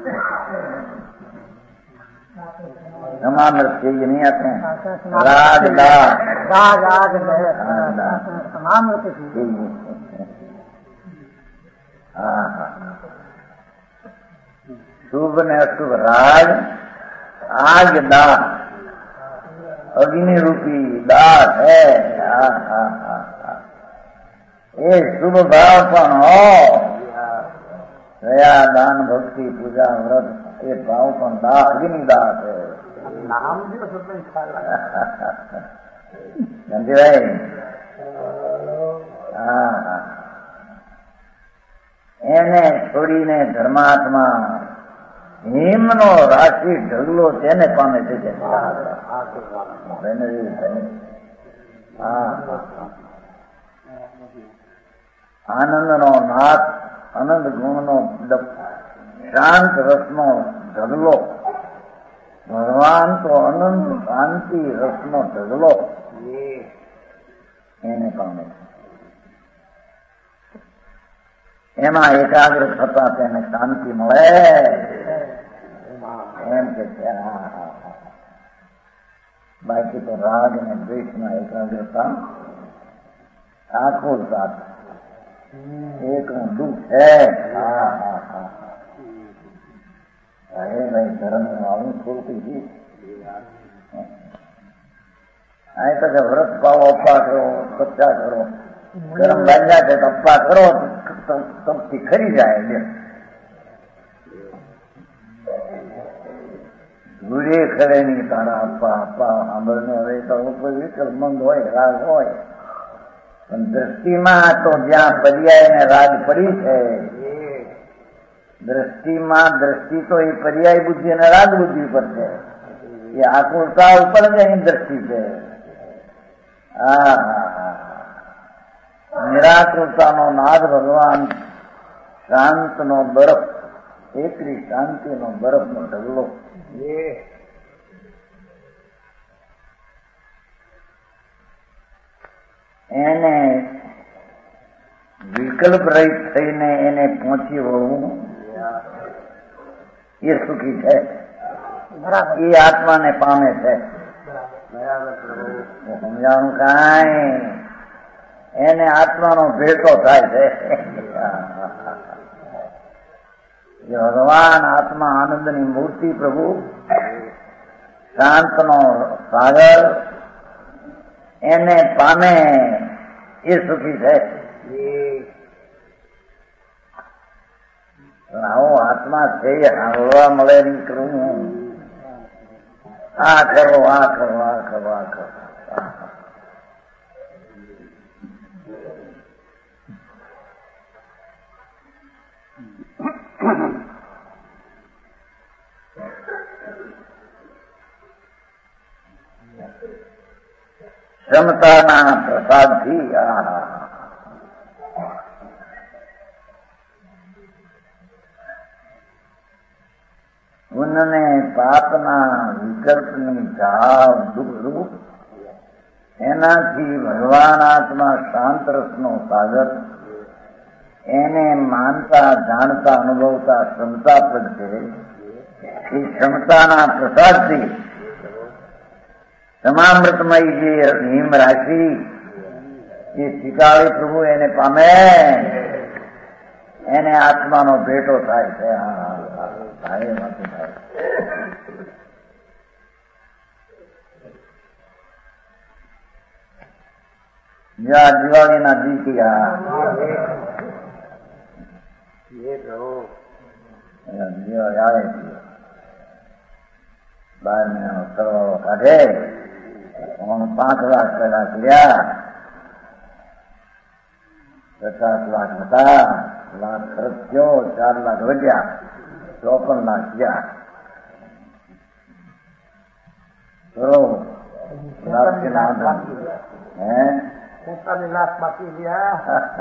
S2: समामृत चाहिए नहीं आते हैं राग दाग
S3: राग राग समामृत चाहिए.
S2: हाँ हाँ शुभ ने अशुभ राग आग दाग अग्नि रूपी दाग है. हाँ हाँ हाँ हाँ ये शुभ भाव पण हो दया दान भक्ति पूजा व्रत ये भाव पण दाह अग्नि दाह है.
S3: नाम भी तो
S2: समझे भाई. हाँ हाँ એને છોડીને ધર્માત્મા હિમનો રાશિ ઢગલો તેને પામે છે. આનંદનો નાથ આનંદ ગુણનો શાંત રસનો ઢગલો ભગવાન તો અનંત શાંતિ રસનો ઢગલો એને પામે છે. એમાં એકાગ્ર થતા તેને શાંતિ મળે એમ કે છે. બાકી તો રાગ અને દ્વેષમાં એકાગ્રતા આખો સાથ એકનું દુઃખ છે. હા હા હા અરે ભાઈ ધર્મ આવું થોડું અહીં તો કે વ્રત પાવો અપ્પા કરો સચ્ચા કરો ગરમ લાગ્યા છે તો અપ્પા કરો તપથી ખરી જાય. ગુરે ખરે ની તારા અપ્પા અપ્પા સાંભળને હવે તો વિકલ મંદ હોય રાગ હોય પણ દ્રષ્ટિમાં તો જ્યાં પર્યાય ને રાગ પડી છે દ્રષ્ટિમાં દ્રષ્ટિ તો એ પર્યાય બુદ્ધિ અને રાગ બુદ્ધિ પર છે. એ આકુળતા ઉપર જ એની દ્રષ્ટિ છે. હા હા નિરાકુરતાનો નાદ ભગવાન શાંતનો બરફ એકલી શાંતિનો બરફનો ઢગલો એને વિકલ્પ રહિત થઈને એને પહોંચી વળવું એ સુખી છે. એ આત્માને પામે છે. સમજાણું કાંઈ એને આત્માનો ભેટો થાય છે. ભગવાન આત્મા આનંદની મૂર્તિ પ્રભુ શાંતનો સાગર એને પામે એ સુખી છે. આવો આત્મા છે સાંભળવા મળે નહીં કરવું. આ કરો આ કરો આ કરો આ કરો ક્ષમતાના પ્રસાદથી આ પુણ્યને પાપના વિકલ્પની ઝાળ દુઃખરૂપ એનાથી ભગવાન આત્મા શાંત રસનો સાગર એને માનતા જાણતા અનુભવતા ક્ષમતા પ્રત્યે એ ક્ષમતાના પ્રસાદથી તમામૃતમય જે હિમ રાશિ એ શિકાળી પ્રભુ એને પામે, એને આત્માનો ભેટો થાય છે. હા થાય એમાંથી થાય. જ્યાં દિવાળીના દીકરા દિવાળી આવે છે, બાર મહિનાનો સરવાળો કાઢે, પાંચ લાખ પેલા કર્યા, પચાસ લાખ હતા, લાખ ખર્ચ થયો, ચાર લાખ વધ્યા, ચોપન લાખ ગયા. હે
S3: પોતાની લાખ બાકી ગયા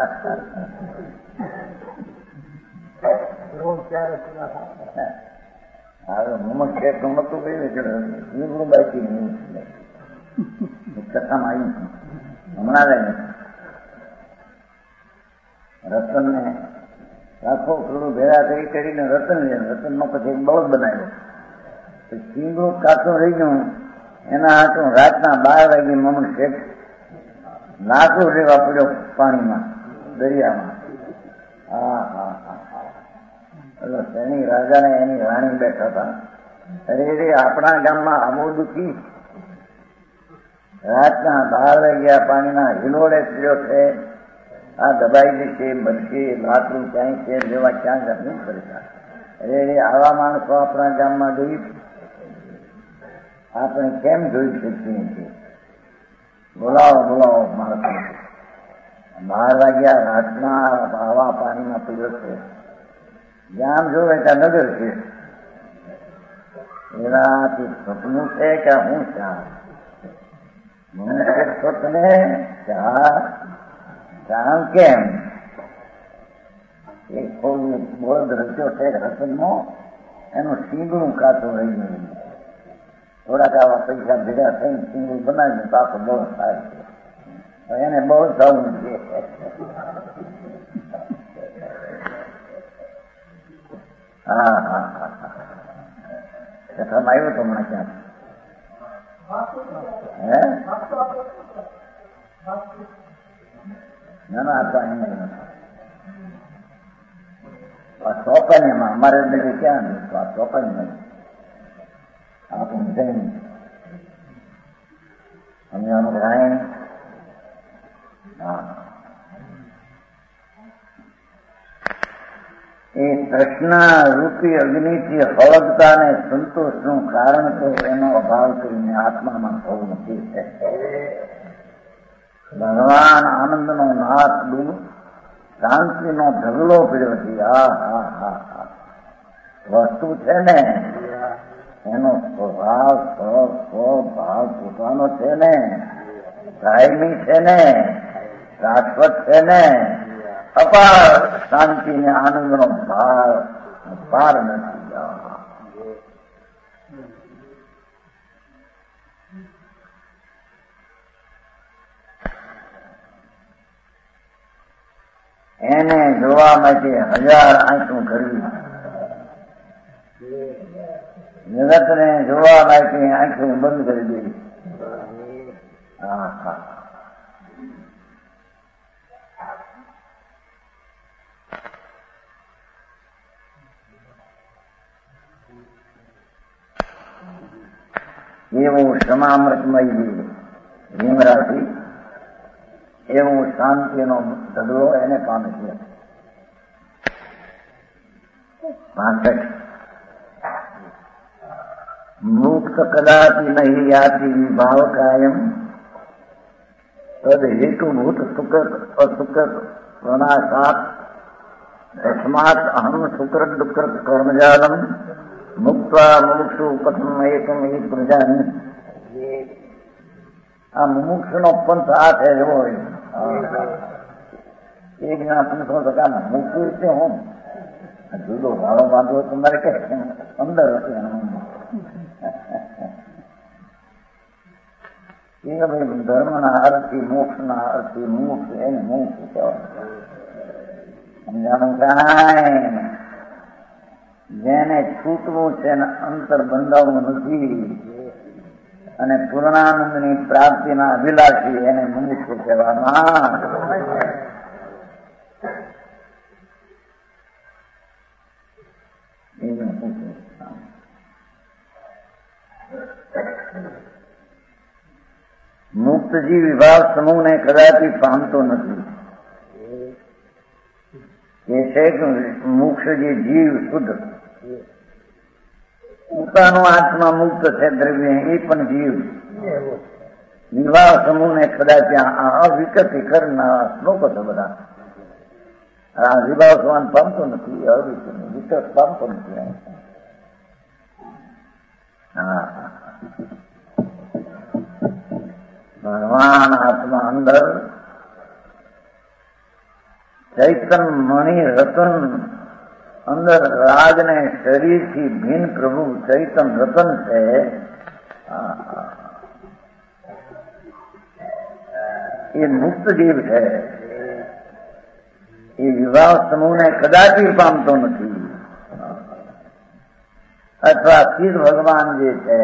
S3: રોજ ક્યારે પૂરા થાય.
S2: હવે મમ્મદ શેખ નતું કહ્યું બાકી કથામાં આવ્યું હમણાં જ રતન ને લાખો કરોડો ભેગા કરી કરીને રતન રતન નો પછી એક બળદ બનાવ્યો. સિંગડું કાચું રહી ગયું, એના હાથું રાતના બાર વાગે મમ્મદ શેખ નાખું રેવા પડ્યો પાણીમાં, દરિયામાં. હા હા હા હા એટલે તેની રાજા ને એની રાણી બેઠા હતા. અરે રે આપણા ગામમાં આબો દુખી રાતના બાર વાગ્યા પાણીના હિલોડે પીડ્યો છે, આ દબાઈ જશે, બનશે, લાકડું ક્યાંય છે જેવા ક્યાં જમીન કરતા. અરે રે આવા માણસો આપણા ગામમાં જોઈ આપણે કેમ જોઈ શકીએ છીએ? બોલાવો બોલાવો માણસો. બાર વાગ્યા રાતના આવા પાણીમાં પીડ્યો છે, જામ જોવે ત્યાં નગર છે. એનાથી સપનું છે કે હું ચા સ્વપ્ને ચા જાણ કેમ એ થોડું બળદ રચ્યો છે રતનનો, એનું શીંગણું કાચું રહી ગયું. થોડાક આવા પૈસા ભેગા થઈને શીંગણું બનાવીને તો આખો બળદ થાય છે. એને બહુ થવું છે. હા હા હા હા કથામાં આવ્યું તો હમણાં ક્યાં હે ના ના આ ચોપાનીમાં અમારે બધે ક્યાં આ ચોપાનીમાં આપણું જૈન અમે અમુક રાયણ એ તૃષ્ણા રૂપી અગ્નિથી હળગતા ને સંતોષનું કારણ તો એનો અભાવ કરીને આત્મામાં થવું નથી. ભગવાન આનંદનો નાથ દૂર શાંતિનો ઢગલો પીડ્યો છે. હા હા હા હા વસ્તુ છે ને એનો સ્વભાવ સ્વભાવ પોતાનો છે ને, કાયમી છે ને, શાશ્વત છે ને, અપાર શાંતિ ને આનંદનો ભાર પાર નથી. એને જોવા માટે હજાર આંખું કરવી, જગતને જોવા માટે આંખું બંધ કરી દેવી. હા હા એવું સમામૃતમય હિમરાશિ, એવું શાંતિનો ઢગલો એને પામે છે. પાંસઠ મુક્ત કદાચિ નહીં યાતિ વિભાવ કાયમ તદ હેતુભૂત સુખ અસુખ પ્રણાશાત તસ્માત અહમ સુકૃત દુઃખૃત કર્મજાલમ મુક્ત્વા મુમુક્ષુ કથમ એકમ હિ પ્રજાની. આ મુમુક્ષ નો પંથ આ છે. એવો એક જણા પૂછો તો કામ મુક્તિ રીતે હું જુદો વાળો બાંધવો તમારે કે અંદર એ ભાઈ ધર્મના અર્થથી મોક્ષના અર્થથી મોક્ષ એને મોક્ષ કહેવાય. સમજાણું કાંઈ જેને છૂટવું છે ને અંતર બંધાવવું નથી અને પૂર્ણાનંદની પ્રાપ્તિના અભિલાષી એને મુમુક્ષુ કહેવામાં. મુક્તજી વિભાવ સમૂહને કદાચી પામતો નથી. એ છે કે મોક્ષ જે જીવ શુદ્ધ પોતાનો આત્મા મુક્ત છે દ્રવ્ય એ પણ જીવ વિવાહ સમૂહને કદાચ અવિકતિ કરનાર શ્લોકો છે બધા. આ વિવાહ સમાન પામતો નથી, વિકટ પામતો નથી. હા ભગવાન આત્મા અંદર ચૈતન મણિ રતન અંદર રાજ ને શરીરથી ભિન્ન પ્રભુ ચૈતન રતન છે. એ મુક્ત જીવ છે. એ વિવાહ સમૂહને કદાચી પામતો નથી. અથવા શિવ ભગવાન જે છે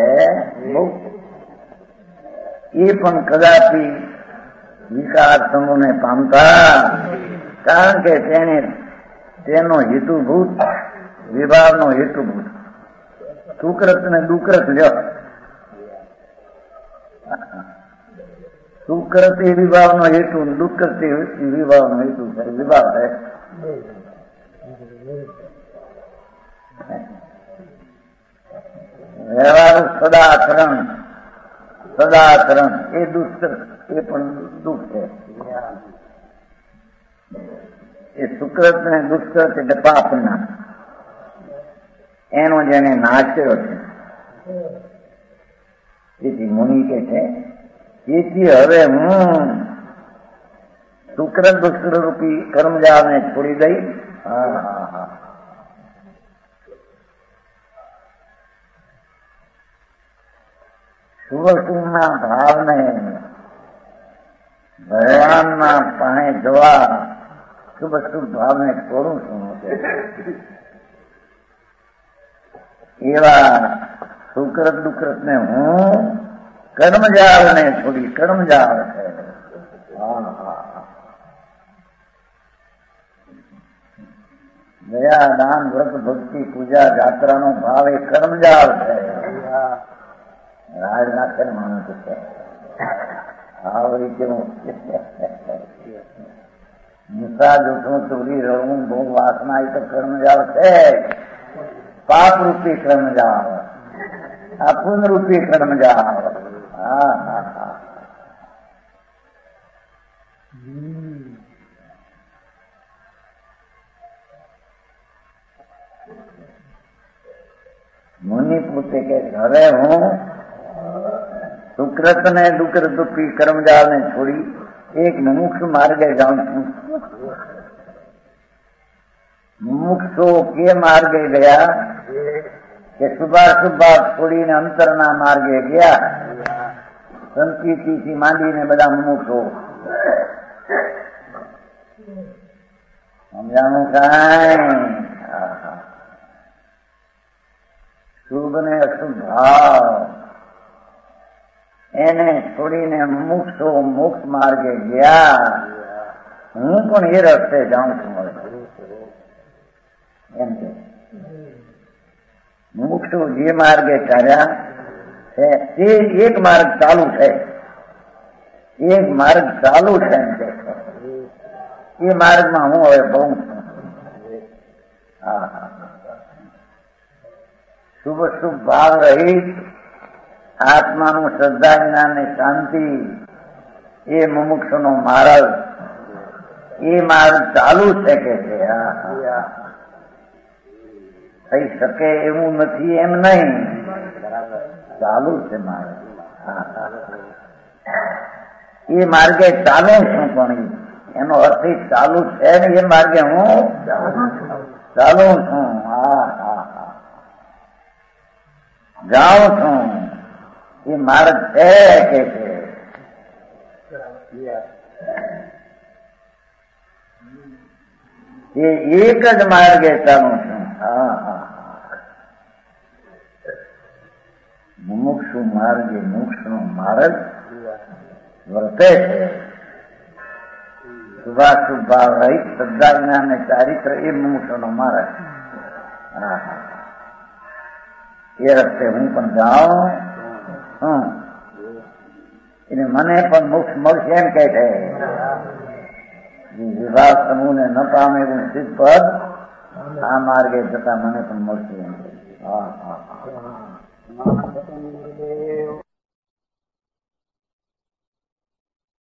S2: એ પણ કદાચી વિકાર સમૂહને પામતા, કારણ કે તેને તેનો હેતુભૂત વિભાવનો હેતુભૂત સુકૃત ને દુકૃત લ્યો. સુકૃત એ વિભાવનો હેતુ, દુકૃત એ વિભાવનો હેતુ છે. વિભાવ છે વ્યવહાર સદાચરણ, સદાચરણ એ દુષ્કૃત એ પણ દુઃખ છે. એ સુકૃત ને દુષ્કૃત એટલે પાપના એનો જેને નાશ્યો છે. તેથી મુનિ કે છે તેથી હવે હું સુકૃત દુષ્કૃત રૂપી કર્મજાળને છોડી દઈ શુભશુભના ભાવને ભગવાનના પાસે જવા શુભ શુભ ભાવને છોડું છું. એવા સુકૃત દુકૃત ને હું કર્મજાળને છોડી, કર્મજાળ છે. દયા દાન વ્રત ભક્તિ પૂજા જાત્રાનો ભાવ એ કર્મજાળ છે. રાજ નાખે માણસ છે આવી રીતે નિશા જૂઠું ચોરી રહું બહુ વાસના એ તો કર્મજાળ છે. પાપ રૂપી કર્મજાળ, આ પુન રૂપી કર્મજાળ. હા હા હા મુનિ પોતે કે હવે હું સુકૃત ને દુકૃત રૂપી કર્મજાળ ને છોડી એક મુમુક્ષ માર્ગે જાઉં છું. મુમુક્ષો કે માર્ગે ગયા કે શુભાશુભા છોડીને અંતરના માર્ગે ગયા. સંકિતિથી માંડીને બધા મુમુક્ષો. સમજાણું કાંઈ? શુભ ને અશુભ ભાવ એને છોડીને મુમુક્ષો મોક્ષ માર્ગે ગયા. હું પણ એ રસ્તે જાઉં છું એમ કે મુમુક્ષો જે માર્ગે ચાલ્યા છે તે એક માર્ગ ચાલુ છે, એક માર્ગ ચાલુ છે એમ કે એ માર્ગમાં હું હવે બહુ છું. હા હા શુભ શુભ ભાવ રહિત આત્માનું શ્રદ્ધા જ્ઞાન ને શાંતિ એ મુમુક્ષનો માર્ગ, એ માર્ગ ચાલુ છે કે છે. થઈ શકે એવું નથી એમ નહીં, ચાલુ છે માર્ગ. એ માર્ગે ચાલુ છું પણ એનો અર્થ ચાલુ છે ને એ માર્ગે હું ચાલુ છું. હા હા હા જાઉં છું એ માર્ગ છે કે છે. એ એક જ માર્ગે ચાલું છું. હા હા મુમુક્ષુ માર્ગે મોક્ષ નો માર્ગ વર્તે છે. શુભાશુભ ભાવ રહિત શ્રદ્ધા જ્ઞાન ને ચારિત્ર એ મુમુક્ષુ નો માર્ગ. હા હા એ રસ્તે હું પણ જાઉં હમ એને મને પણ મોક્ષ મળશે એમ કે છે. વિભાગ સમૂહ ને ન પામે એવું સિદ્ધ પદ આ માર્ગે જતા મને પણ મળશે એમ. હા હા હા